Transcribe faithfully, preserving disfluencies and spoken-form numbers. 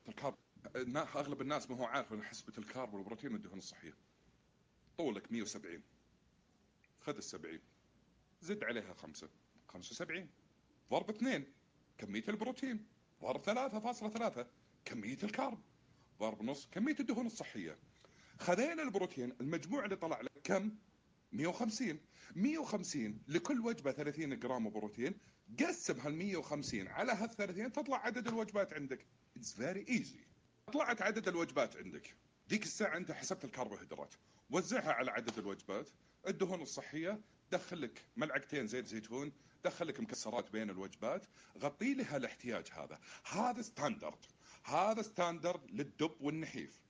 الكارب، اغلب الناس ما هو عارف ان حسبة الكارب والبروتين والدهون الصحية. طولك مية وسبعين، خذ السبعين زد عليها خمسة، خمسة وسبعين ضرب اثنين كمية البروتين، ضرب ثلاثة فاصلة ثلاثة كمية الكارب، ضرب نص كمية الدهون الصحية. خذينا البروتين المجموع اللي طلع لك كم؟ مية وخمسين. مية وخمسين لكل وجبة ثلاثين جرام بروتين، قسم هال مية وخمسين على هال ثلاثين تطلع عدد الوجبات عندك. It's very easy. طلعت عدد الوجبات عندك، ديك الساعة انت حسبت الكربوهيدرات، وزعها على عدد الوجبات. الدهون الصحية دخل لك ملعقتين زيت زيتون، دخل لك مكسرات بين الوجبات، غطي لها الاحتياج. هذا هذا ستاندرد، هذا ستاندرد للدب والنحيف.